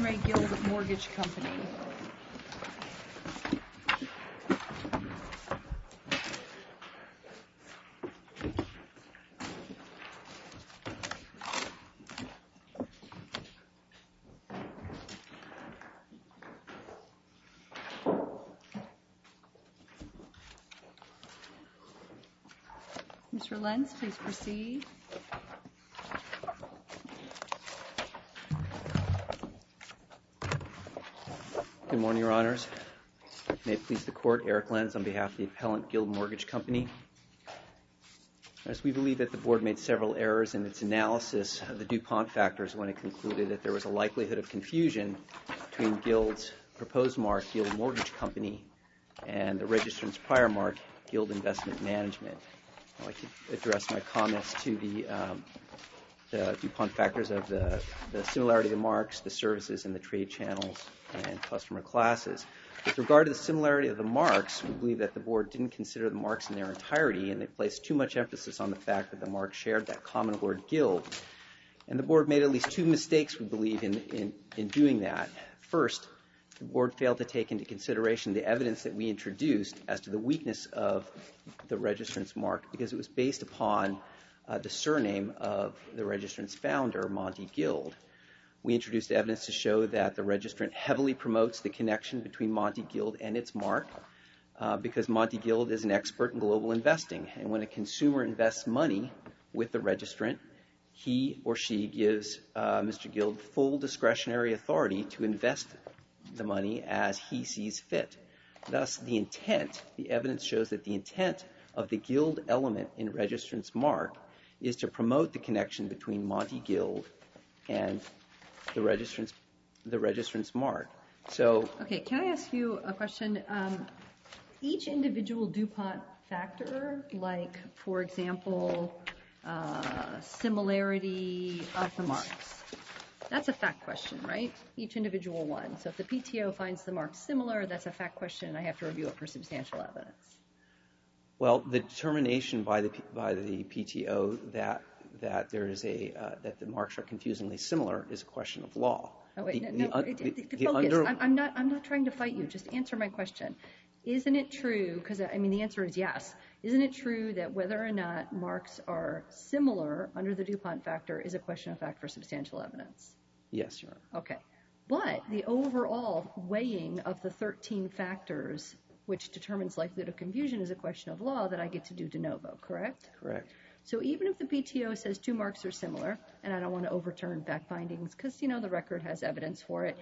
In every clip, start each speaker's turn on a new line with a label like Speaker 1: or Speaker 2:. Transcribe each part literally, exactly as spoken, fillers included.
Speaker 1: Ray Guild Mortgage Company. Mister Lenz, please proceed.
Speaker 2: Good morning, Your Honors. May it please the Court, Eric Lenz on behalf of the Appellant Guild Mortgage Company. As we believe that the Board made several errors in its analysis of the DuPont factors when it concluded that there was a likelihood of confusion between Guild's proposed mark, Guild Mortgage Company, and the registrant's prior mark, Guild Investment Management. I'd like to address my comments to the, um, the DuPont factors of the, the similarity of the marks, the services, and the trade channels and customer classes. With regard to the similarity of the marks, we believe that the Board didn't consider the marks in their entirety, and they placed too much emphasis on the fact that the marks shared that common word Guild. And the Board made at least two mistakes, we believe, in, in, in doing that. First, the Board failed to take into consideration the evidence that we introduced as to the weakness of the registrant's mark, because it was based upon uh, the surname of the registrant's founder, Monty Guild. We introduced evidence to show that the registrant heavily promotes the connection between Monty Guild and its mark, uh, because Monty Guild is an expert in global investing. And when a consumer invests money with the registrant, he or she gives uh, Mister Guild full discretionary authority to invest the money as he sees fit. Thus, the intent, the evidence shows that the intent of the Guild element in registrant's mark is to promote the connection between Monty Guild and the registrant's, the registrant's mark. So,
Speaker 1: okay, can I ask you a question? Um, each individual DuPont factor, like, for example, uh, similarity of the marks, that's a fact question, right? Each individual one. So if the P T O finds the marks similar, that's a fact question, and I have to review it for substantial evidence.
Speaker 2: Well, the determination by the by the P T O that that there is a uh, that the marks are confusingly similar is a question of law.
Speaker 1: Oh wait,
Speaker 2: the,
Speaker 1: no,
Speaker 2: the,
Speaker 1: no it, it,
Speaker 2: the,
Speaker 1: the focus.
Speaker 2: Under...
Speaker 1: I'm, I'm not. I'm not trying to fight you. Just answer my question. Isn't it true? Because I mean, the answer is yes. Isn't it true that whether or not marks are similar under the DuPont factor is a question of fact for substantial evidence?
Speaker 2: Yes, Your Honor.
Speaker 1: Okay, but the overall weighing of the thirteen factors, which determines likelihood of confusion, is a question of law that I get to do de novo. Correct?
Speaker 2: Correct.
Speaker 1: So even if the P T O says two marks are similar, and I don't want to overturn fact findings because, you know, the record has evidence for it,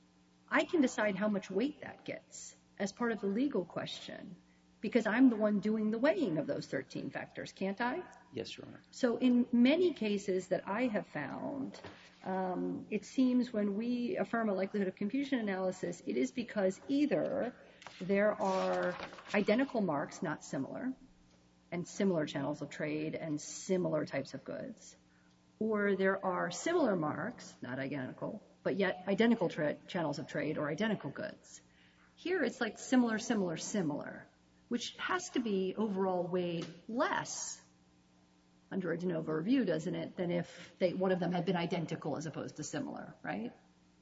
Speaker 1: I can decide how much weight that gets as part of the legal question because I'm the one doing the weighing of those thirteen factors, can't I?
Speaker 2: Yes, Your Honor.
Speaker 1: So in many cases that I have found, um, it seems when we affirm a likelihood of confusion analysis, it is because either there are identical marks, not similar, and similar channels of trade and similar types of goods, or there are similar marks, not identical, but yet identical tra- channels of trade or identical goods. Here it's like similar, similar, similar, which has to be overall weighed less under a de novo review, doesn't it, than if they, one of them had been identical as opposed to similar, right?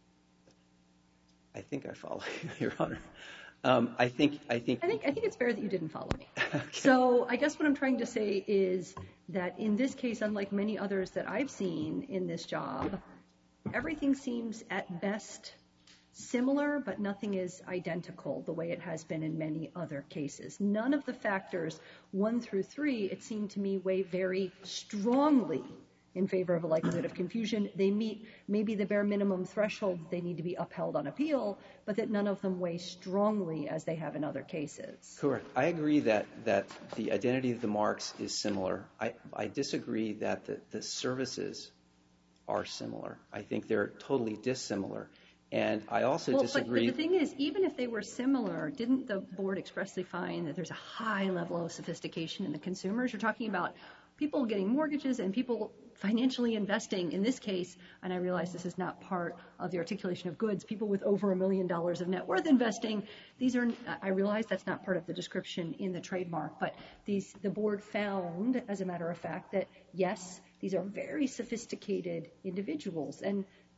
Speaker 2: I think I follow you, Your Honor. Um, I think I think
Speaker 1: I think I think it's fair that you didn't follow me.
Speaker 2: Okay.
Speaker 1: So I guess what I'm trying to say is that in this case, unlike many others that I've seen in this job, everything seems at best similar, but nothing is identical the way it has been in many other cases. None of the factors one through three, it seemed to me, weigh very strongly in favor of a likelihood of confusion. They meet maybe the bare minimum threshold they need to be upheld on appeal, but that none of them weigh strongly as they have in other cases.
Speaker 2: Correct. I agree that, that the identity of the marks is similar. I, I disagree that the, the services are similar. I think they're totally dissimilar. And I also
Speaker 1: well,
Speaker 2: disagree.
Speaker 1: But the thing is, even if they were similar, didn't the board expressly find that there's a high level of sophistication in the consumers? You're talking about people getting mortgages and people financially investing in this case, and I realize this is not part of the articulation of goods, people with over a million dollars of net worth investing. These are, I realize that's not part of the description in the trademark, but these, the board found, as a matter of fact, that yes, these are very sophisticated individuals. And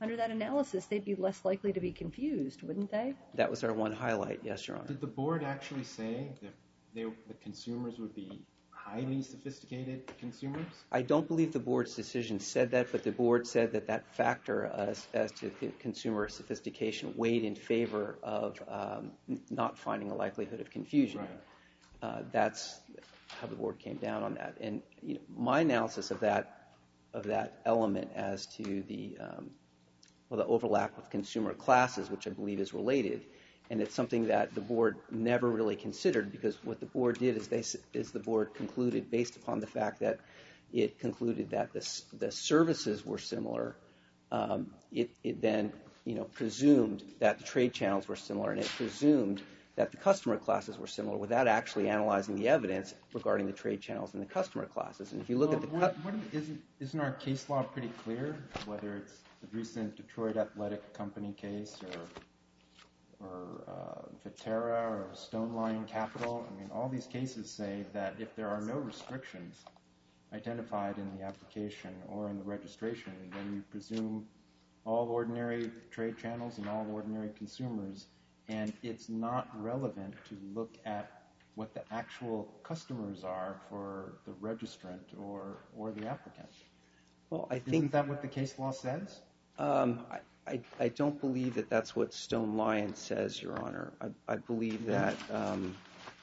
Speaker 1: under that analysis, they'd be less likely to be confused, wouldn't they?
Speaker 2: That was our one highlight, yes, Your Honor.
Speaker 3: Did the board actually say that they, the consumers would be highly sophisticated consumers?
Speaker 2: I don't believe the board's decision said that, but the board said that that factor as, as to consumer sophistication weighed in favor of um, not finding a likelihood of confusion.
Speaker 3: Right.
Speaker 2: Uh, that's how the board came down on that. And you know, my analysis of that of that element as to the um, well, the overlap with consumer classes, which I believe is related, and it's something that the board never really considered, because what the board did is they is the board concluded based upon the fact that it concluded that the the services were similar. Um, it it then you know presumed that the trade channels were similar, and it presumed that the customer classes were similar without actually analyzing the evidence regarding the trade channels and the customer classes. And if you look
Speaker 3: well,
Speaker 2: at the
Speaker 3: what, what isn't isn't our case law pretty clear, whether it's the recent Detroit Athletic Company case or or uh, Viterra or Stone Lion Capital? I mean, all these cases say that if there are no restrictions identified in the application or in the registration, then you presume all ordinary trade channels and all ordinary consumers. And it's not relevant to look at what the actual customers are for the registrant or or the applicant.
Speaker 2: Well, I think
Speaker 3: Isn't that what the case law says?
Speaker 2: Um, I, I, I don't believe that that's what Stone Lion says, Your Honor. I, I believe that um,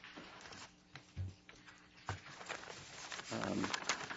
Speaker 2: um,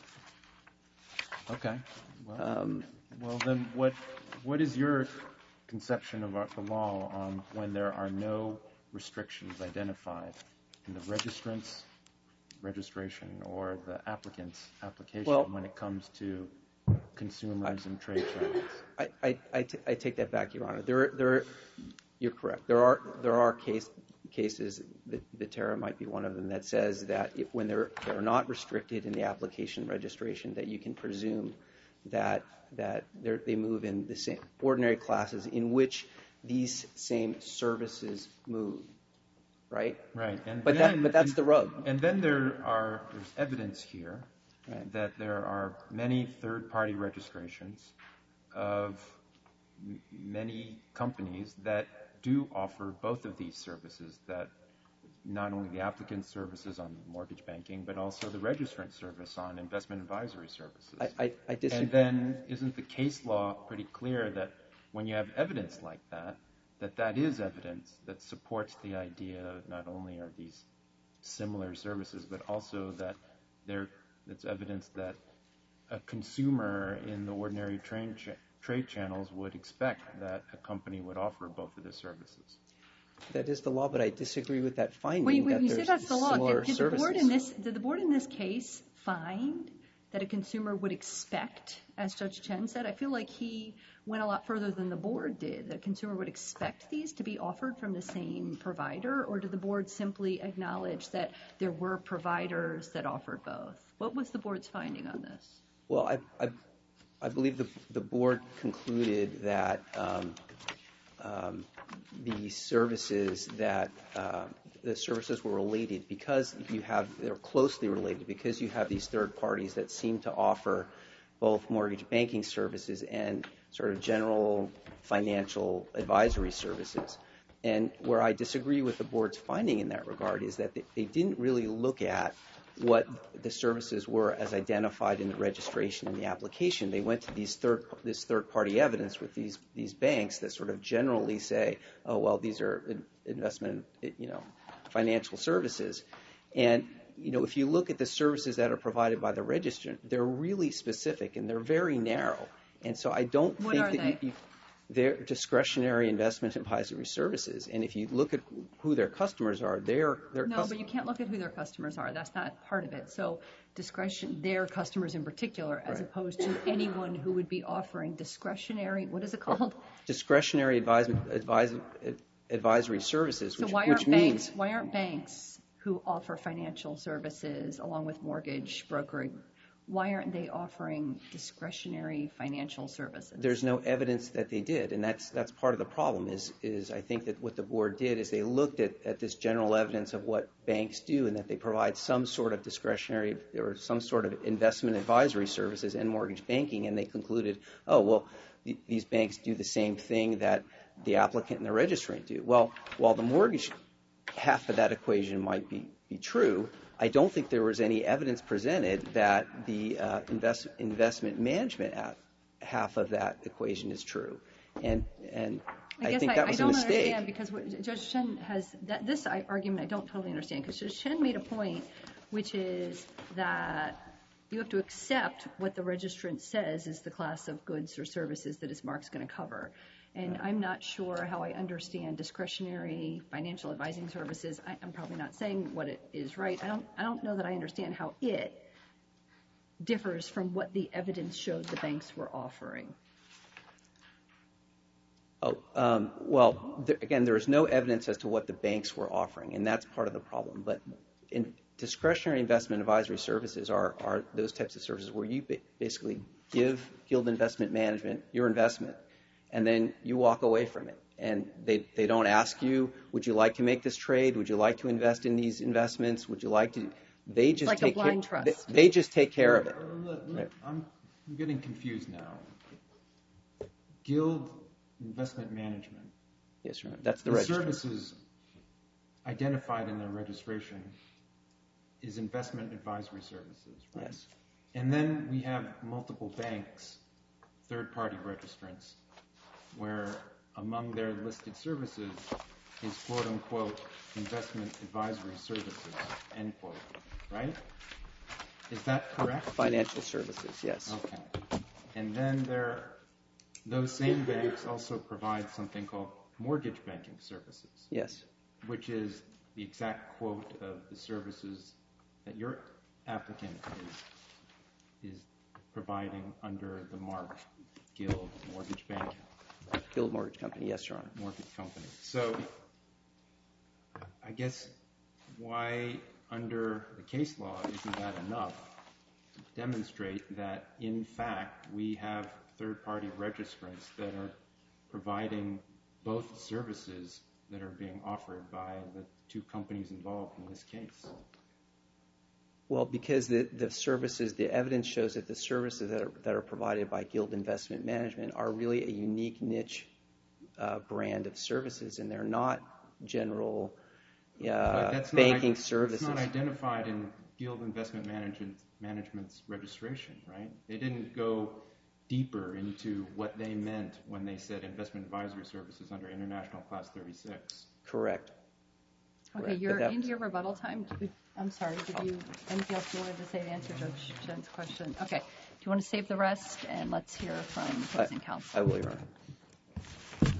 Speaker 3: okay. Well,
Speaker 2: um,
Speaker 3: well, then what what is your conception of our, the law on when there are no restrictions identified in the registrant's registration or the applicant's application
Speaker 2: Well,
Speaker 3: when it comes to consumers and trade channels?
Speaker 2: I, I, I, t- I take that back, Your Honor. There, there, you're correct. There are there are case, cases, the, the Terra might be one of them, that says that if, when they're they're not restricted in the application registration, that you can presume that that they move in the same ordinary classes in which these same services move, right?
Speaker 3: Right. And
Speaker 2: but
Speaker 3: then,
Speaker 2: that but that's
Speaker 3: and,
Speaker 2: the rub.
Speaker 3: And then there are there's evidence here
Speaker 2: Right.
Speaker 3: that there are many third-party registrations of m- many companies that do offer both of these services, that not only the applicant services on mortgage banking, but also the registrant service on investment advisory services.
Speaker 2: I, I, I disagree.
Speaker 3: And then isn't the case law pretty clear that when you have evidence like that, that that is evidence that supports the idea not only are these similar services, but also that there it's evidence that a consumer in the ordinary trade, cha- trade channels would expect that a company would offer both of the services.
Speaker 2: That is the law, but I disagree with that finding.
Speaker 1: Wait, wait,
Speaker 2: that
Speaker 1: you say that's the law.
Speaker 2: similar
Speaker 1: Did, did the
Speaker 2: services.
Speaker 1: board in this did the board in this case find that a consumer would expect, as Judge Chen said? I feel like he went a lot further than the board did. That a consumer would expect these to be offered from the same provider, or did the board simply acknowledge that there were providers that offered both? What was the board's finding on this?
Speaker 2: Well, I, I, I believe the the board concluded that um, um, the services that uh, the services were related because you have they're closely related because you have these third parties that seem to offer both mortgage banking services and sort of general financial advisory services. And where I disagree with the board's finding in that regard is that they, they didn't really look at what the services were as identified in the registration and the application. They went to these third this third-party evidence with these these banks that sort of generally say, oh well, these are investment, you know, financial services. And you know, if you look at the services that are provided by the registrant, they're really specific and they're very narrow. And so I don't
Speaker 1: what
Speaker 2: think
Speaker 1: are
Speaker 2: that
Speaker 1: they?
Speaker 2: you, you they're discretionary investment advisory services. And if you look at who their customers are, they're their
Speaker 1: No,
Speaker 2: customers.
Speaker 1: but you can't look at who their customers are. That's not part of it. So discretion, their customers in particular, as
Speaker 2: Right.
Speaker 1: opposed to anyone who would be offering discretionary, what is it called?
Speaker 2: Discretionary advisement, advis- advisory services,
Speaker 1: So
Speaker 2: which,
Speaker 1: why
Speaker 2: which
Speaker 1: aren't
Speaker 2: means
Speaker 1: banks, why aren't banks who offer financial services along with mortgage brokering, why aren't they offering discretionary financial services?
Speaker 2: there's no evidence that they did, and that's that's part of the problem. Is is I think that what the board did is they looked at, at this general evidence of what banks do and that they provide some sort of discretionary or some sort of investment advisory services and mortgage banking, and they concluded, oh well, th- these banks do the same thing that the applicant and the registrant do. Well, while the mortgage half of that equation might be, be true, I don't think there was any evidence presented that the uh, invest, investment management half of that equation is true. And and
Speaker 1: I,
Speaker 2: I
Speaker 1: guess
Speaker 2: think
Speaker 1: I,
Speaker 2: that was
Speaker 1: I don't
Speaker 2: a mistake.
Speaker 1: understand because what Judge Shen has, that, this argument I don't totally understand, because Judge Shen made a point, which is that you have to accept what the registrant says is the class of goods or services that his mark's going to cover. And I'm not sure how I understand discretionary financial advising services. I, I'm probably not saying what it is right. I don't, I don't know that I understand how it differs from what the evidence showed the banks were offering.
Speaker 2: Oh, um, well, there, again, there is no evidence as to what the banks were offering, and that's part of the problem. But in discretionary investment advisory services are, are those types of services where you basically give Guild Investment Management your investment, and then you walk away from it. And they, they don't ask you, would you like to make this trade? Would you like to invest in these investments? Would you like to? They just
Speaker 1: like
Speaker 2: take
Speaker 1: a blind
Speaker 2: care,
Speaker 1: trust.
Speaker 2: They, they just take care of it.
Speaker 3: Right. I'm getting confused now. Guild Investment Management.
Speaker 2: Yes, sir. That's the,
Speaker 3: the
Speaker 2: register.
Speaker 3: services identified in their registration is investment advisory services, right?
Speaker 2: Yes.
Speaker 3: And then we have multiple banks, third-party registrants, where among their listed services is quote-unquote investment advisory services, end quote, right? Is that correct?
Speaker 2: Financial services, yes.
Speaker 3: Okay. And then there, those same banks also provide something called mortgage banking services.
Speaker 2: Yes.
Speaker 3: Which is the exact quote of the services that your applicant is, is providing under the mark Guild Mortgage Banking.
Speaker 2: Guild Mortgage Company, yes, Your Honor.
Speaker 3: Mortgage Company. So I guess why under the case law isn't that enough to demonstrate that in fact we have third-party registrants that are providing both services that are being offered by the two companies involved in this case?
Speaker 2: Well, because the, the services, the evidence shows that the services that are, that are provided by Guild Investment Management are really a unique niche uh, brand of services, and they're not general uh, banking
Speaker 3: not,
Speaker 2: services.
Speaker 3: It's not identified in Guild Investment Management, Management's registration, right? They didn't go deeper into what they meant when they said investment advisory services under International Class thirty-six.
Speaker 2: Correct.
Speaker 1: Okay,
Speaker 2: Correct.
Speaker 1: you're into your rebuttal time. I'm sorry, did you, anything else you wanted to say to answer Judge Shen's question? Okay, do you want to save the rest, and let's hear from opposing counsel.
Speaker 2: I will, Your Honor.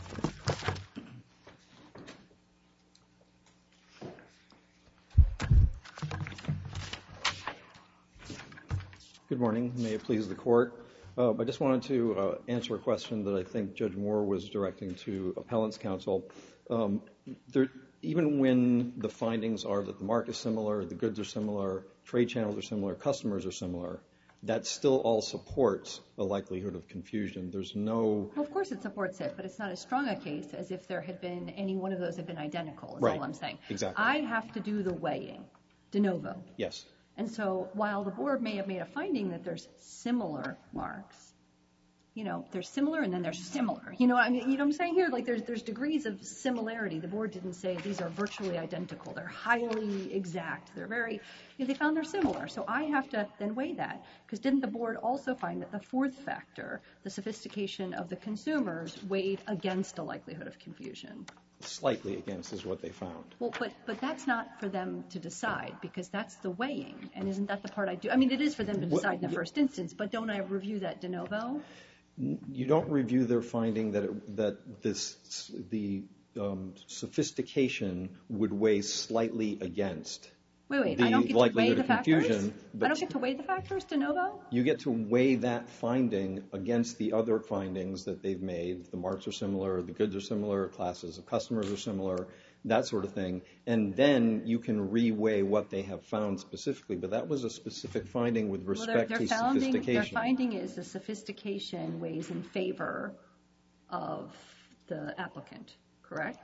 Speaker 4: Good morning. May it please the Court. Uh, I just wanted to uh, answer a question that I think Judge Moore was directing to Appellant's Counsel. Um, there, even when the findings are that the mark is similar, the goods are similar, trade channels are similar, customers are similar, that still all supports a likelihood of confusion. There's no...
Speaker 1: Well, of course it supports it, but it's not as strong a case as if there had been, any one of those had been identical, is
Speaker 4: right.
Speaker 1: all I'm saying.
Speaker 4: Exactly.
Speaker 1: I have to do the weighing, de novo.
Speaker 4: Yes.
Speaker 1: And so while the board may have made a finding that there's similar marks, you know, they're similar and then they're similar. You know, I mean, you know what I'm saying here? Like there's there's degrees of similarity. The board didn't say these are virtually identical. They're highly exact. They're very, you know, they found they're similar. So I have to then weigh that, because didn't the board also find that the fourth factor, the sophistication of the consumers, weighed against a likelihood of confusion?
Speaker 4: Slightly against is what they found.
Speaker 1: Well, but but that's not for them to decide, because that's the weighing. And isn't that the part I do? I mean, it is for them to decide in the first instance, but don't I review that de novo?
Speaker 4: You don't review their finding that it, that this the um, sophistication would weigh slightly against.
Speaker 1: Wait, wait,
Speaker 4: the
Speaker 1: I don't get to weigh
Speaker 4: likelihood
Speaker 1: the
Speaker 4: of
Speaker 1: factors?
Speaker 4: confusion,
Speaker 1: I don't get to weigh the factors de novo?
Speaker 4: You get to weigh that finding against the other findings that they've made. The marks are similar, the goods are similar, classes of customers are similar, that sort of thing. And then you can re-weigh what they have found specifically. But that was a specific finding with respect
Speaker 1: well, their, their
Speaker 4: to
Speaker 1: founding,
Speaker 4: sophistication.
Speaker 1: Their finding is the sophistication weighs in favor of the applicant, correct?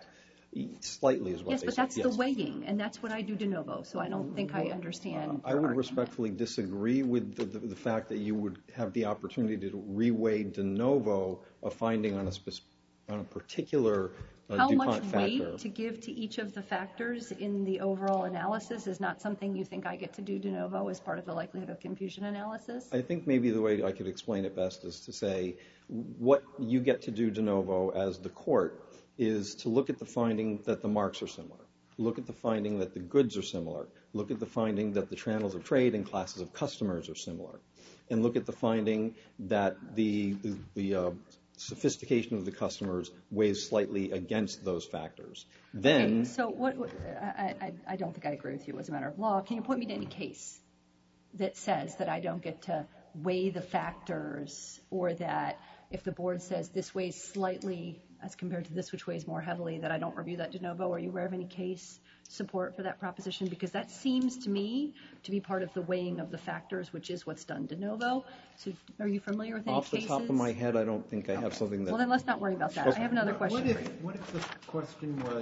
Speaker 4: Slightly is what
Speaker 1: Yes,
Speaker 4: they
Speaker 1: but
Speaker 4: said.
Speaker 1: that's
Speaker 4: Yes.
Speaker 1: the weighing, and that's what I do de novo, so I don't think I understand.
Speaker 4: I would respectfully disagree with the, the, the fact that you would have the opportunity to reweigh de novo a finding on a, spec, on a particular uh,
Speaker 1: How
Speaker 4: DuPont
Speaker 1: much
Speaker 4: factor.
Speaker 1: weight to give to each of the factors in the overall analysis is not something you think I get to do de novo as part of the likelihood of confusion analysis?
Speaker 4: I think maybe the way I could explain it best is to say what you get to do de novo as the court is to look at the finding that the marks are similar. Look at the finding that the goods are similar. Look at the finding that the channels of trade and classes of customers are similar. And look at the finding that the, the, the uh, sophistication of the customers weighs slightly against those factors. Then,
Speaker 1: okay, so what, what I, I, I don't think I agree with you as a matter of law. Can you point me to any case that says that I don't get to weigh the factors, or that if the board says this weighs slightly as compared to this which weighs more heavily, that I don't review that de novo? Are you aware of any case support for that proposition? Because that seems to me to be part of the weighing of the factors, which is what's done de novo. So are you familiar with any
Speaker 4: off the
Speaker 1: cases?
Speaker 4: top of my head, I don't think I have something that...
Speaker 1: Well, then let's not worry about that.
Speaker 4: Okay.
Speaker 1: I have another
Speaker 3: What-
Speaker 1: question
Speaker 3: what
Speaker 1: for
Speaker 3: if,
Speaker 1: you.
Speaker 3: What if the question was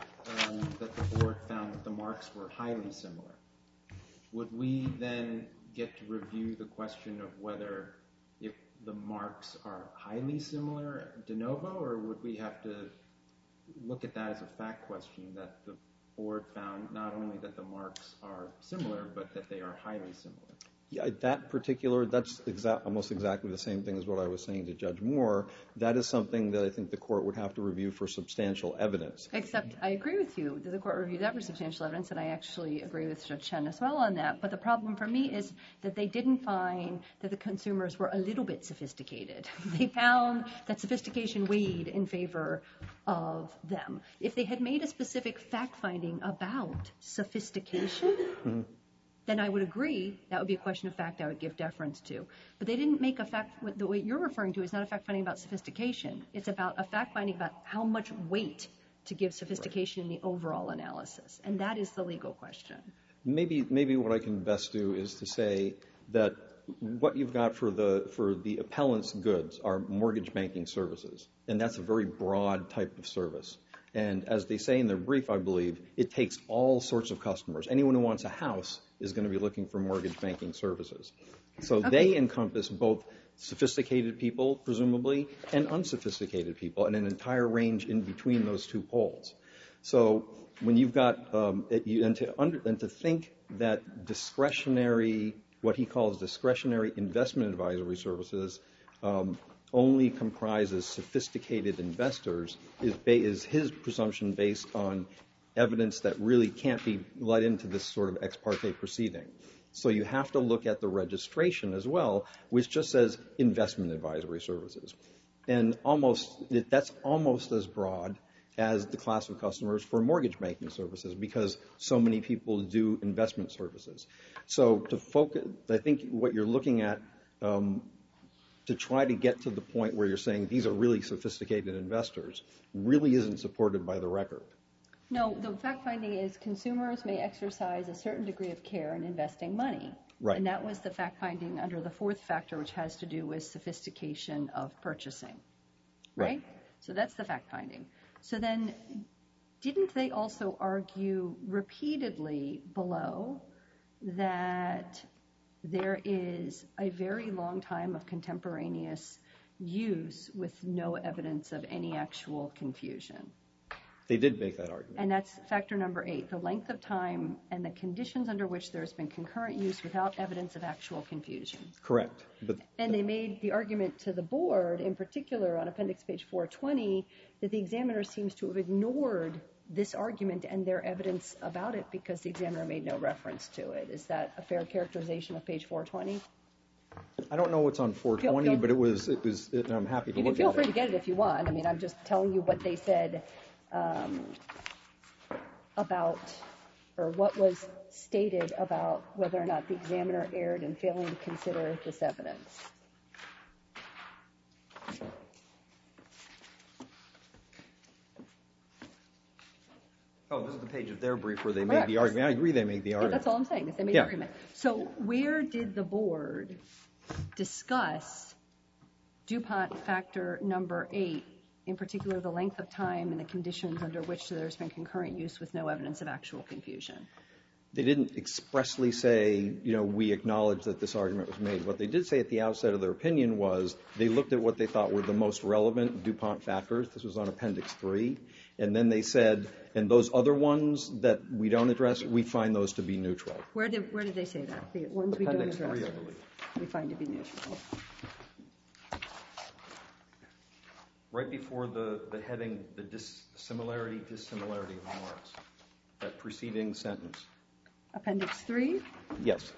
Speaker 3: um, that the board found that the marks were highly similar? Would we then get to review the question of whether if the marks are highly similar de novo, or would we have to look at that as a fact question that the board found not only that the marks are similar, but that they are highly similar?
Speaker 4: Yeah, that particular, that's exa- almost exactly the same thing as what I was saying to Judge Moore. That is something that I think the court would have to review for substantial evidence.
Speaker 1: Except I agree with you that the court reviewed that for substantial evidence, and I actually agree with Judge Chen as well on that. But the problem for me is that they didn't find that the consumers were a little bit sophisticated. They found that sophistication weighed in favor of them. If they had made a specific fact finding about sophistication, mm-hmm. then I would agree that would be a question of fact I would give deference to. But they didn't make a fact, the way you're referring to is not a fact finding about sophistication. It's about a fact finding about how much weight to give sophistication right. in the overall analysis. And that is the legal question.
Speaker 4: Maybe maybe what I can best do is to say that what you've got for the for the appellant's goods are mortgage banking services. And that's a very broad type of service. And as they say in their brief, I believe, it takes all sorts of customers. Anyone who wants a house is going to be looking for mortgage banking services. So okay. they encompass both sophisticated people, presumably, and unsophisticated people, and an entire range in between those two poles. So when you've got, um, it, you, and, to under, and to think that discretionary, what he calls discretionary investment advisory services, um, only comprises sophisticated investors is, is his presumption based on evidence that really can't be let into this sort of ex parte proceeding. So you have to look at the registration as well, which just says investment advisory services. And almost that's almost as broad as the class of customers for mortgage banking services, because so many people do investment services. So to focus, I think what you're looking at, um, to try to get to the point where you're saying these are really sophisticated investors really isn't supported by the record.
Speaker 1: No, the fact finding is consumers may exercise a certain degree of care in investing money.
Speaker 4: Right.
Speaker 1: And that was the fact finding under the fourth factor, which has to do with sophistication of purchasing. Right? right? So that's the fact finding. So then didn't they also argue repeatedly below that there is a very long time of contemporaneous use with no evidence of any actual confusion?
Speaker 4: They did make that argument.
Speaker 1: And that's factor number eight, the length of time and the conditions under which there has been concurrent use without evidence of actual confusion.
Speaker 4: Correct. But
Speaker 1: and they made the argument to the board, in particular on appendix page four twenty, that the examiner seems to have ignored this argument and their evidence about it because the examiner made no reference to it. Is that a fair characterization of page four twenty?
Speaker 4: I don't know what's on four twenty, feel, feel, but it was, it was. It, I'm happy to
Speaker 1: you
Speaker 4: look
Speaker 1: can feel
Speaker 4: at
Speaker 1: free
Speaker 4: it.
Speaker 1: to get it if you want. I mean, I'm just telling you what they said um, about, or what was stated about whether or not the examiner erred in failing to consider this evidence.
Speaker 4: Oh, this is the page of their brief where they
Speaker 1: Correct.
Speaker 4: made the argument. I agree they made the argument.
Speaker 1: Yeah, that's all I'm saying, is they made
Speaker 4: yeah.
Speaker 1: the argument. So where did the board discuss DuPont factor number eight in particular the length of time and the conditions under which there's been concurrent use with no evidence of actual confusion.
Speaker 4: They didn't expressly say, you know, we acknowledge that this argument was made. What they did say at the outset of their opinion was they looked at what they thought were the most relevant DuPont factors. This was on Appendix three. And then they said, and those other ones that we don't address, we find those to be neutral.
Speaker 1: Where did, where did they say that? The ones we don't
Speaker 4: Appendix
Speaker 1: address,
Speaker 4: three, I believe.
Speaker 1: we find to be neutral.
Speaker 4: Right before the, the heading, the dis, similarity, dissimilarity of marks, that preceding sentence.
Speaker 1: Appendix three?
Speaker 4: Yes.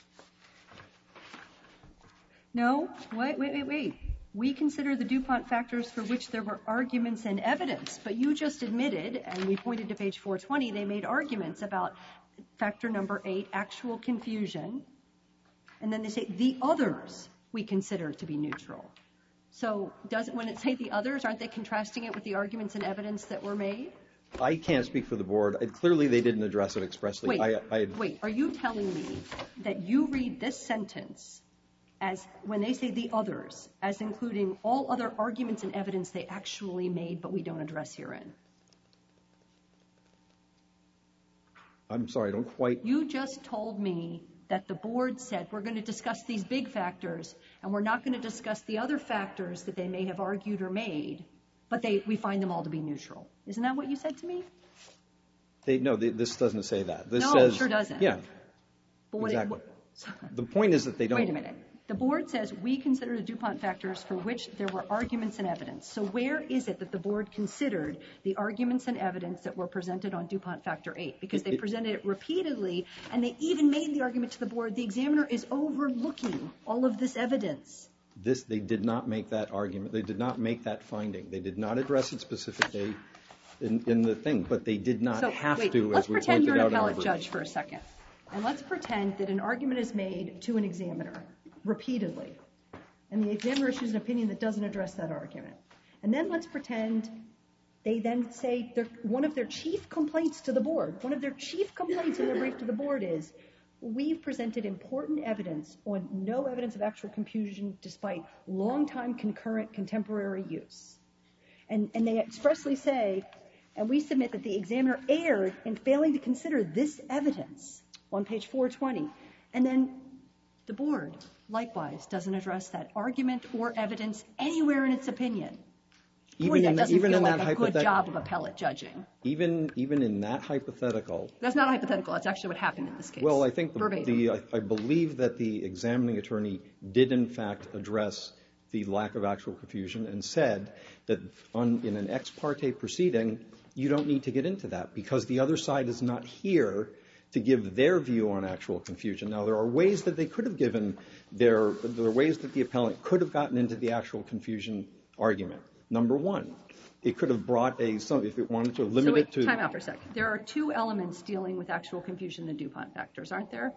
Speaker 1: No, wait, wait, wait, wait. We consider the DuPont factors for which there were arguments and evidence, but you just admitted, and we pointed to page four twenty, they made arguments about factor number eight, actual confusion, and then they say the others we consider to be neutral. So doesn't, when it say the others, aren't they contrasting it with the arguments and evidence that were made?
Speaker 4: I can't speak for the board. I, clearly, they didn't address it expressly.
Speaker 1: Wait,
Speaker 4: I, I,
Speaker 1: wait, are you telling me that you read this sentence as, when they say the others, as including all other arguments and evidence they actually made but we don't address herein?
Speaker 4: I'm sorry, I don't quite...
Speaker 1: You just told me that the board said we're going to discuss these big factors and we're not going to discuss the other factors that they may have argued or made, but they, we find them all to be neutral. Isn't that what you said to me?
Speaker 4: They, no, they, this doesn't say that. This
Speaker 1: no,
Speaker 4: says,
Speaker 1: it sure doesn't.
Speaker 4: Yeah,
Speaker 1: but what
Speaker 4: exactly.
Speaker 1: It, what,
Speaker 4: the point is that they don't...
Speaker 1: Wait a minute. The board says we consider the DuPont factors for which there were arguments and evidence. So where is it that the board considered the arguments and evidence that were presented on DuPont factor eight? Because they
Speaker 4: It-
Speaker 1: presented it repeatedly, and they even made the argument to the board, the examiner is overlooking all of this evidence.
Speaker 4: This, they did not make that argument. They did not make that finding. They did not address it specifically in, in the thing, but they did not
Speaker 1: So
Speaker 4: have
Speaker 1: wait,
Speaker 4: to,
Speaker 1: let's
Speaker 4: as we
Speaker 1: pretend
Speaker 4: pointed
Speaker 1: you're
Speaker 4: out
Speaker 1: an
Speaker 4: in our
Speaker 1: appellate
Speaker 4: brief.
Speaker 1: judge for a second. And let's pretend that an argument is made to an examiner repeatedly, and the examiner issues an opinion that doesn't address that argument. And then let's pretend they then say their, one of their chief complaints to the board, one of their chief complaints in their brief to the board is, we've presented important evidence on no evidence of actual confusion despite long-time concurrent contemporary use. And, and they expressly say, and we submit that the examiner erred in failing to consider this evidence on page four twenty. And then the board, likewise, doesn't address that argument or evidence anywhere in its opinion. Boy,
Speaker 4: Even
Speaker 1: that
Speaker 4: in,
Speaker 1: doesn't
Speaker 4: even
Speaker 1: feel
Speaker 4: in
Speaker 1: like
Speaker 4: that
Speaker 1: a good
Speaker 4: hypothet-
Speaker 1: job of appellate judging.
Speaker 4: Even, even in that hypothetical,
Speaker 1: That's not hypothetical. That's actually what happened in this case.
Speaker 4: well, I think the,
Speaker 1: Verbatim.
Speaker 4: the I, I believe that the examining attorney did in fact address the lack of actual confusion and said that on, in an ex parte proceeding, you don't need to get into that because the other side is not here to give their view on actual confusion. Now, there are ways that they could have given their, there are ways that the appellant could have gotten into the actual confusion argument. Number one, it could have brought a, some, if it wanted to limit
Speaker 1: so wait,
Speaker 4: it to.
Speaker 1: time out for a second. There are two elements dealing with actual confusion in the DuPont factors, aren't there?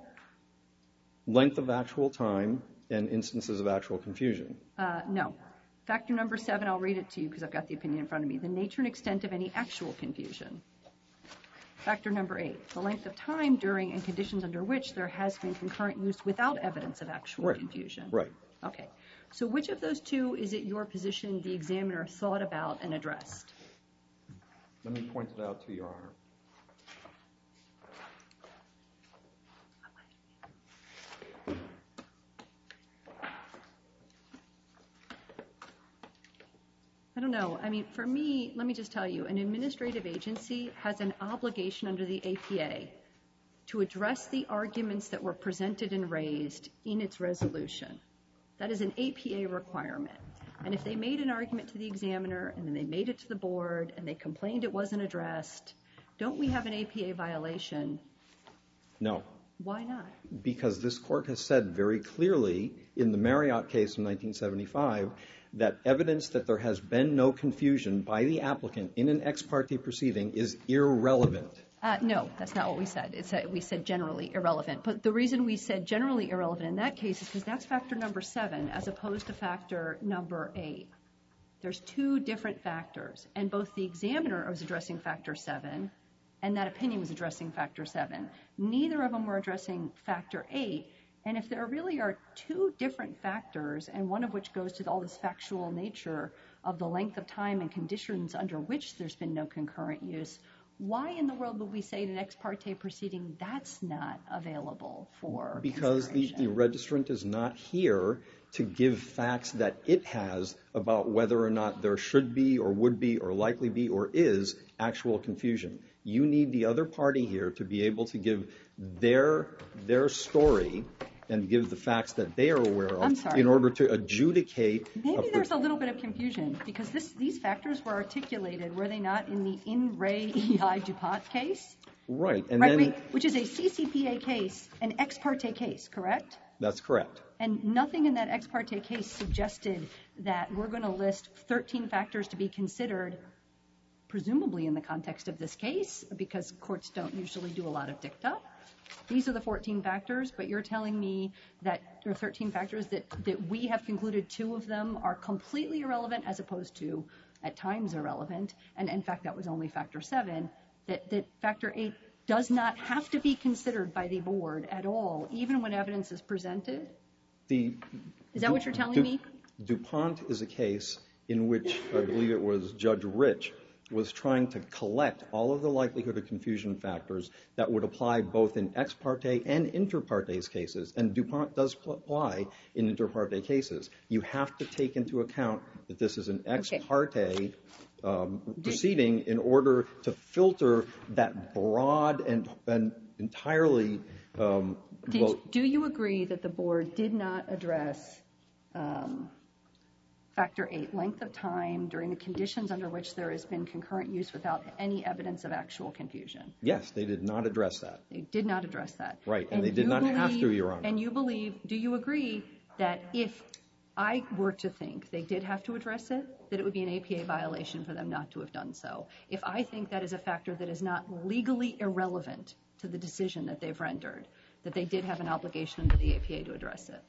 Speaker 4: Length of actual time and instances of actual confusion.
Speaker 1: Uh, no. Factor number seven, I'll read it to you because I've got the opinion in front of me. The nature and extent of any actual confusion. Factor number eight, the length of time during and conditions under which there has been concurrent use without evidence of actual
Speaker 4: Right.
Speaker 1: confusion.
Speaker 4: Right.
Speaker 1: Okay. So which of those two is it your position the examiner thought about and addressed?
Speaker 4: Let me point it out to you, Your Honor.
Speaker 1: I don't know. I mean, for me, let me just tell you, an administrative agency has an obligation under the A P A to address the arguments that were presented and raised in its resolution. That is an A P A requirement. And if they made an argument to the examiner and then they made it to the board and they complained it wasn't addressed, don't we have an A P A violation?
Speaker 4: No.
Speaker 1: Why not?
Speaker 4: Because this court has said very clearly in the Marriott case in nineteen seventy-five that evidence that there has been no confusion by the applicant in an ex parte proceeding is irrelevant.
Speaker 1: Uh, no, that's not what we said. It's a, we said generally irrelevant. But the reason we said generally irrelevant in that case is because that's factor number seven as opposed to factor number eight. There's two different factors, and both the examiner was addressing factor seven and that opinion was addressing factor seven. Neither of them were addressing factor eight. And if there really are two different factors, and one of which goes to all this factual nature of the length of time and conditions under which there's been no concurrent use, why in the world would we say in an ex parte proceeding that's not available for
Speaker 4: Because the, the registrant is not here to give facts that it has about whether or not there should be or would be or likely be or is actual confusion. You need the other party here to be able to give their their story and give the facts that they are aware of
Speaker 1: I'm sorry.
Speaker 4: in order to adjudicate.
Speaker 1: Maybe there's a little bit of confusion because this, these factors were articulated, were they not, in the In Re E I DuPont case?
Speaker 4: Right. And
Speaker 1: right,
Speaker 4: then,
Speaker 1: wait, which is a C C P A case, an ex parte case, correct?
Speaker 4: That's correct.
Speaker 1: And nothing in that ex parte case suggested that we're going to list thirteen factors to be considered, presumably in the context of this case, because courts don't usually do a lot of dicta. These are the fourteen factors, but you're telling me that there are thirteen factors that, that we have concluded two of them are completely irrelevant as opposed to at times irrelevant, and in fact that was only factor seven, that, that factor eight does not have to be considered by the board at all, even when evidence is presented?
Speaker 4: The,
Speaker 1: is that
Speaker 4: Du,
Speaker 1: what you're telling
Speaker 4: Du,
Speaker 1: me?
Speaker 4: DuPont is a case in which I believe it was Judge Rich was trying to collect all of the likelihood of confusion factors that would apply both in ex parte and inter partes cases. And DuPont does apply in inter parte cases. You have to take into account that this is an ex parte um, proceeding in order to filter that broad and, and entirely um,
Speaker 1: Did,
Speaker 4: well,
Speaker 1: do you agree that the board did not address um, factor eight, length of time during the conditions under which there has been concurrent use without any evidence of actual confusion?
Speaker 4: Yes, they did not address that.
Speaker 1: They did not address that.
Speaker 4: Right, and,
Speaker 1: and
Speaker 4: they did not
Speaker 1: believe,
Speaker 4: have to, Your Honor.
Speaker 1: And you believe, do you agree that if I were to think they did have to address it, that it would be an A P A violation for them not to have done so? If I think that is a factor that is not legally irrelevant to the decision that they've rendered, that they did have an obligation under the A P A to address it?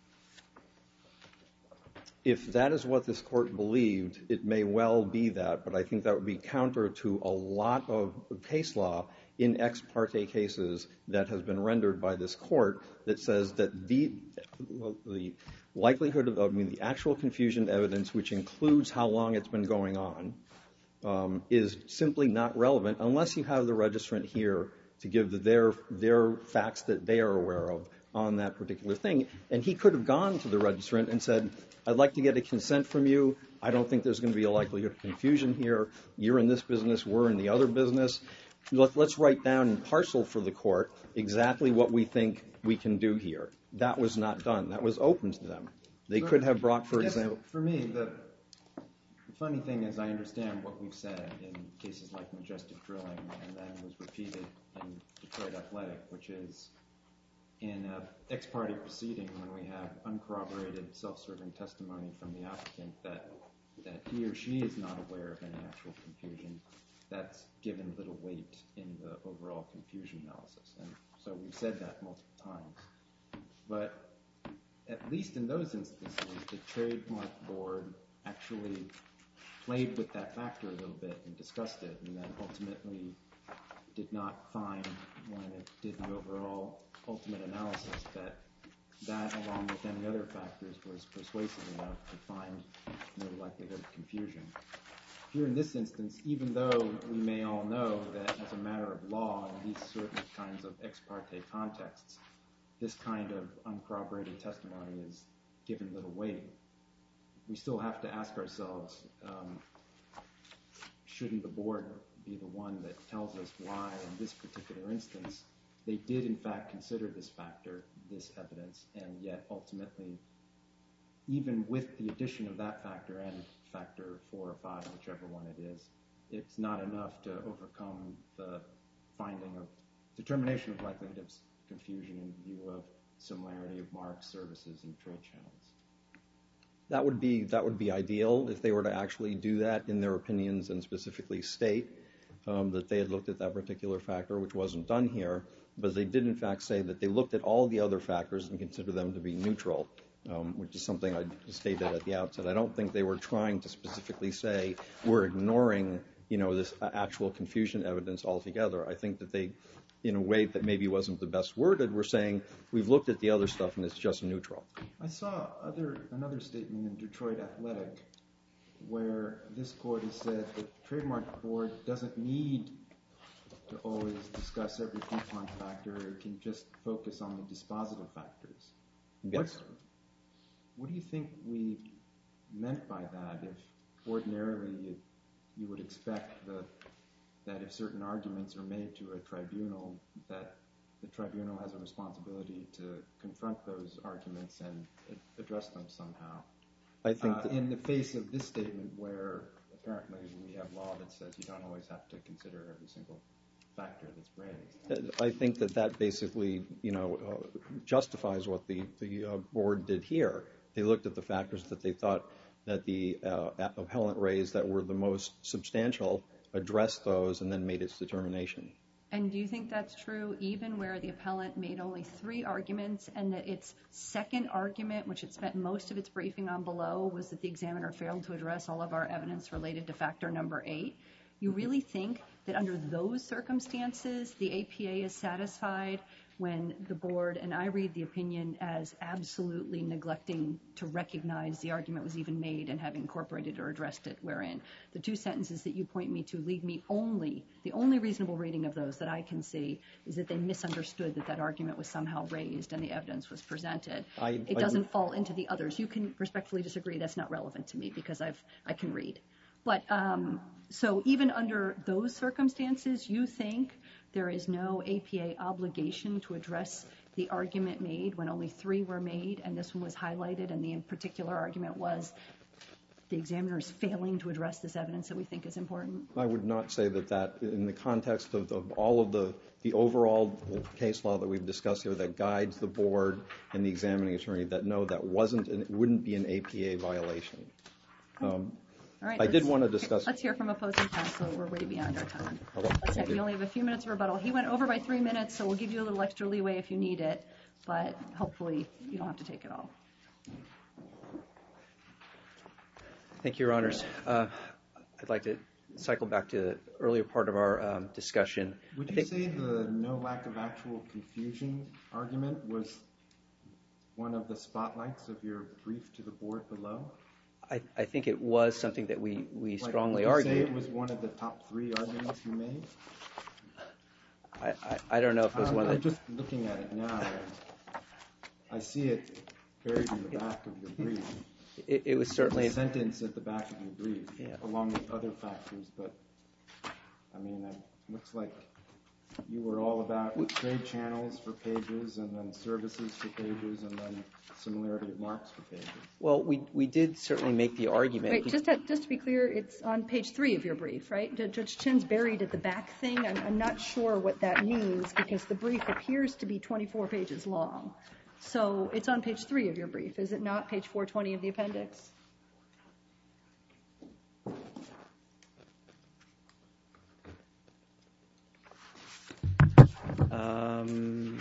Speaker 4: If that is what this court believed, it may well be that, but I think that would be counter to a lot of case law in ex parte cases that has been rendered by this court that says that the, the likelihood of, I mean, the actual confusion evidence, which includes how long it's been going on, um, is simply not relevant unless you have the registrant here to give their, their facts that they are aware of on that particular thing. And he could have gone to the registrant and said, I'd like to get a consent from you. I don't think there's going to be a likelihood of confusion here. You're in this business, we're in the other business. Let, let's write down in parcel for the court exactly what we think we can do here. That was not done. That was open to them. They could have brought, for example...
Speaker 3: For me, the, the funny thing is I understand what we've said in cases like Majestic Drilling and then was repeated in Detroit Athletic, which is in an ex parte proceeding when we have uncorroborated self-serving testimony from the applicant that, that he or she is not aware of any actual confusion, that's given little weight in the overall confusion analysis. And so we've said that multiple times. But at least in those instances, the trademark board actually played with that factor a little bit and discussed it, and then ultimately did not find, when it did the overall ultimate analysis, that that, along with any other factors, was persuasive enough to find no likelihood of confusion. Here in this instance, even though we may all know that as a matter of law in these certain kinds of ex parte contexts, this kind of uncorroborated testimony is given little weight, we still have to ask ourselves, um, shouldn't the board be the one that tells us why in this particular instance they did in fact consider this factor, this evidence, and yet ultimately, even with the addition of that factor and factor four or five, whichever one it is, it's not enough to overcome the finding of determination of likelihood of confusion in view of similarity of marks, services, and trade channels.
Speaker 4: That would be that would be ideal if they were to actually do that in their opinions and specifically state um, that they had looked at that particular factor, which wasn't done here. But they did in fact say that they looked at all the other factors and considered them to be neutral, um, which is something I stated at the outset. I don't think they were trying to specifically say we're ignoring, you know, this actual confusion evidence altogether. I think that they, in a way that maybe wasn't the best worded, were saying we've looked at the other stuff and it's just neutral.
Speaker 3: I saw other another statement in Detroit Athletic where this court has said that the trademark board doesn't need to always discuss every DuPont factor. It can just focus on the dispositive factors.
Speaker 4: Yes.
Speaker 3: What, what do you think we meant by that? If ordinarily you, you would expect the, that if certain arguments are made to a tribunal, that the tribunal has a responsibility to confront those arguments and address them somehow.
Speaker 4: I think
Speaker 3: uh, in the face of this statement where apparently we have law that says you don't always have to consider every single factor that's raised.
Speaker 4: I think that that basically, you know, uh, justifies what the, the uh, board did here. They looked at the factors that they thought that the uh, appellant raised that were the most substantial, addressed those, and then made its determination.
Speaker 1: And do you think that's true even where the appellant made only three arguments and that its second argument, which it spent most of its briefing on below, was that the examiner failed to address all of our evidence related to factor number eight? You really think that under those circumstances the A P A is satisfied when the board, and I read the opinion as absolutely neglecting to recognize the argument was even made and have incorporated or addressed it, wherein the two sentences that you point me to lead me only, the only reasonable reading of those that I can see is that they misunderstood that that argument was somehow raised and the evidence was presented.
Speaker 4: I,
Speaker 1: it
Speaker 4: I,
Speaker 1: doesn't fall into the others. You can respectfully disagree. That's not relevant to me because I've, I can read. But um, so even under those circumstances, you think there is no A P A obligation to address the argument made when only three were made and this one was highlighted and the in particular argument was the examiner is failing to address this evidence that we think is important? I
Speaker 4: would not say that that, in the context of, of all of the, the overall case law that we've discussed here that guides the board and the examining attorney, that no, that wasn't, and it wouldn't be an A P A violation. Um,
Speaker 1: All right,
Speaker 4: I did want to discuss.
Speaker 1: Let's hear from opposing counsel. We're way beyond our time.
Speaker 4: Okay,
Speaker 1: let's have, we only have a few minutes of rebuttal. He went over by three minutes, so we'll give you a little extra leeway if you need it, but hopefully you don't have to take it all.
Speaker 2: Thank you, Your Honors. Uh, I'd like to cycle back to the earlier part of our um, discussion.
Speaker 3: Would you say the no lack of actual confusion argument was one of the spotlights of your brief to the board below?
Speaker 2: I, I think it was something that we, we
Speaker 3: like,
Speaker 2: strongly
Speaker 3: would you
Speaker 2: argued.
Speaker 3: say it was one of the top three arguments you made?
Speaker 2: I, I, I don't know if it was
Speaker 3: I'm,
Speaker 2: one of the...
Speaker 3: I'm just looking at it now. I see it buried in the back of your brief.
Speaker 2: It, it was certainly...
Speaker 3: a sentence at the back of your brief,
Speaker 2: yeah.
Speaker 3: along with other factors, but, I mean, it looks like you were all about trade channels for pages and then services for pages and then similarity of marks for pages.
Speaker 2: Well, we we did certainly make the argument.
Speaker 1: Wait, just to, just to be clear, it's on page three of your brief, right? Judge Chin's buried at the back thing. I'm, I'm not sure what that means because the brief appears to be twenty-four pages long. So it's on page three of your brief. Is it not page four twenty of the appendix?
Speaker 2: Um,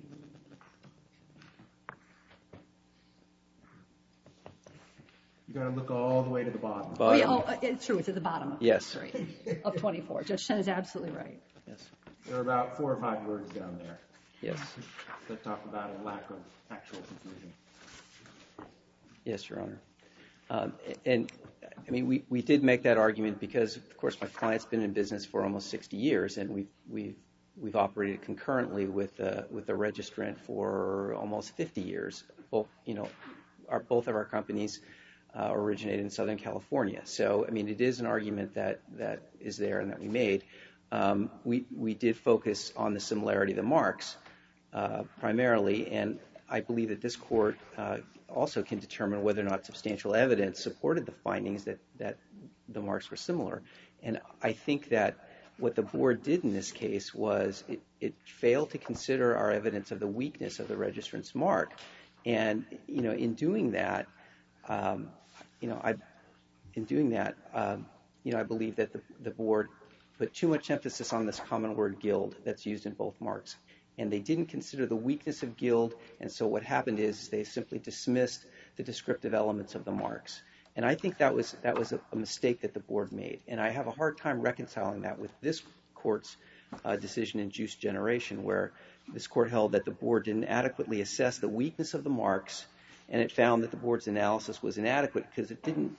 Speaker 3: you got to look all the way to the bottom.
Speaker 2: bottom.
Speaker 1: Oh, yeah, oh, it's true. It's at the bottom of
Speaker 2: yes.
Speaker 1: page three of twenty-four. Judge Chen is absolutely right.
Speaker 2: Yes.
Speaker 3: There are about four or five words down there.
Speaker 2: Yes.
Speaker 3: That talk about a lack of actual confusion.
Speaker 2: Yes, Your Honor. Um, and, I mean, we, we did make that argument because, of course, my client's been in business for almost sixty years, and we've, we've, we've operated concurrently with, uh, with the registrant for almost fifty years. Both, you know, our, both of our companies uh, originated in Southern California. So, I mean, it is an argument that, that is there and that we made. Um, we, we did focus on the similarity of the marks uh, primarily, and I believe that this court uh, also can determine whether or not substantial evidence supported the findings that, that the marks were similar. And I think that what the board did in this case was it, it failed to consider our evidence of the weakness of the registrant's mark. And, you know, in doing that, um, you know, I, in doing that, um, you know, I believe that the, the board put too much emphasis on this common word guild that's used in both marks. And they didn't consider the weakness of guild, and so what happened is they simply dismissed the descriptive elements of the marks. And I think that was that was a, a mistake that the board made. And I have a hard time reconciling that with this court's uh, decision in Juice Generation, where this court held that the board didn't adequately assess the weakness of the marks, and it found that the board's analysis was inadequate because it didn't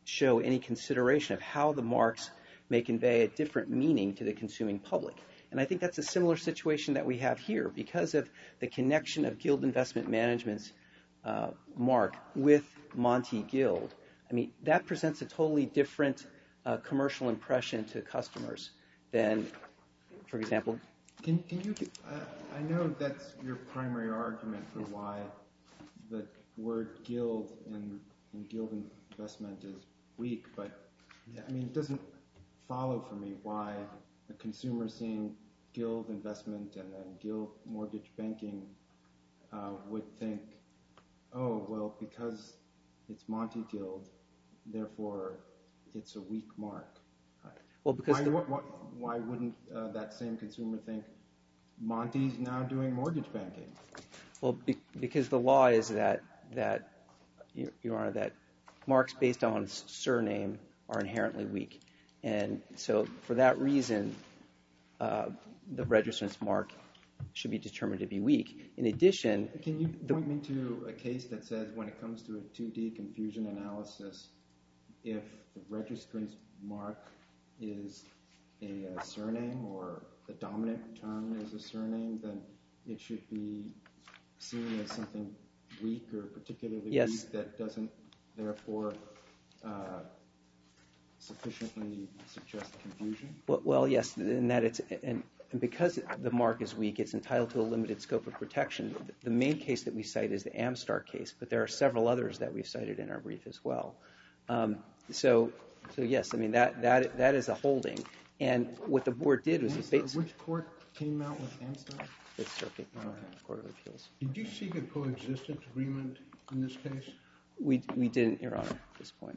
Speaker 2: show any consideration of how the marks may convey a different meaning to the consuming public. And I think that's a similar situation that we have here because of the connection of Guild Investment Management's uh, mark with Monty Guild. I mean, that presents a totally different uh, commercial impression to customers than, for example...
Speaker 3: Can, can you, uh, I know that's your primary argument for why the word guild in, in Guild Investment is weak, but I mean, it doesn't follow for me why a consumer seeing Guild Investment and then Guild Mortgage Banking uh, would think, oh, well, because it's Monty Guild, therefore it's a weak mark.
Speaker 2: Well, because
Speaker 3: why,
Speaker 2: the,
Speaker 3: why, why wouldn't uh, that same consumer think Monty's now doing mortgage banking?
Speaker 2: Well, be, because the law is that that Your Honor, that marks based on surname are inherently weak, and so for that reason, uh, the registrant's mark should be determined to be weak. In addition,
Speaker 3: can you
Speaker 2: the,
Speaker 3: point me to a case that says when it comes to a two D confusion analysis, if the registrant's mark is a, a surname or the dominant term is a surname, then it should be seen as something weak or particularly
Speaker 2: yes.
Speaker 3: weak that doesn't therefore uh, sufficiently suggest confusion?
Speaker 2: Well, well, yes, in that it's and, and because the mark is weak, it's entitled to a limited scope of protection. The main case that we cite is the Amstar case, but there are several others that we've cited in our brief as well. Um, so, so yes, I mean that that that is a holding. And what the board did was
Speaker 3: Amstar,
Speaker 2: basically,
Speaker 3: which court came out with Amstar?
Speaker 2: Fifth Circuit uh,
Speaker 3: Okay.
Speaker 2: Court of Appeals.
Speaker 5: Did you seek a coexistence agreement in this case?
Speaker 2: We we didn't, Your Honor, at this point.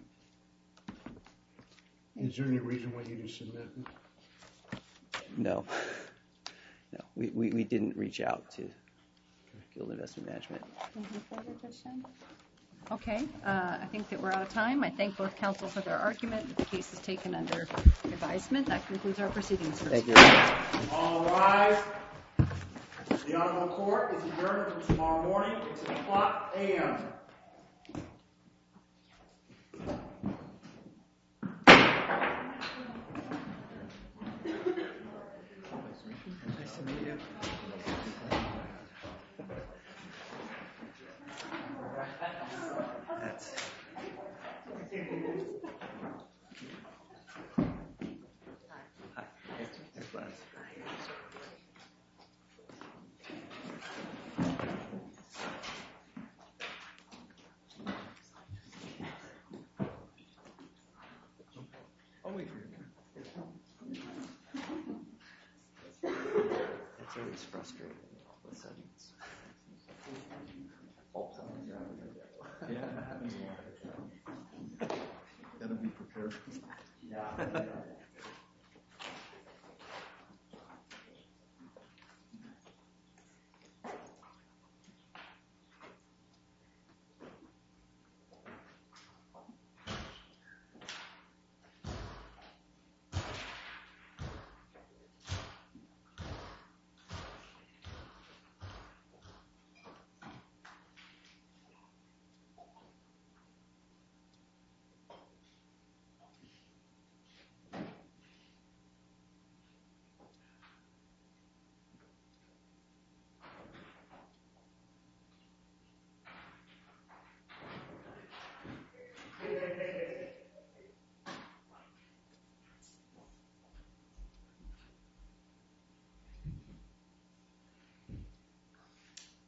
Speaker 5: Is there any reason why you didn't submit?
Speaker 2: No, no, we, we, we didn't reach out to Guild Investment Management.
Speaker 1: Any further question? Okay, uh, I think that we're out of time. I thank both counsel for their argument. The case is taken under advisement. That concludes our proceedings.
Speaker 2: Thank you.
Speaker 6: All rise. The Honorable Court is adjourned until tomorrow morning at six o'clock a m
Speaker 2: Nice to meet you. That's... Hi. There's Lance.
Speaker 5: I'll wait for you.
Speaker 2: It's always frustrating. All of a sudden, it's... All of a sudden, yeah, it happens a lot.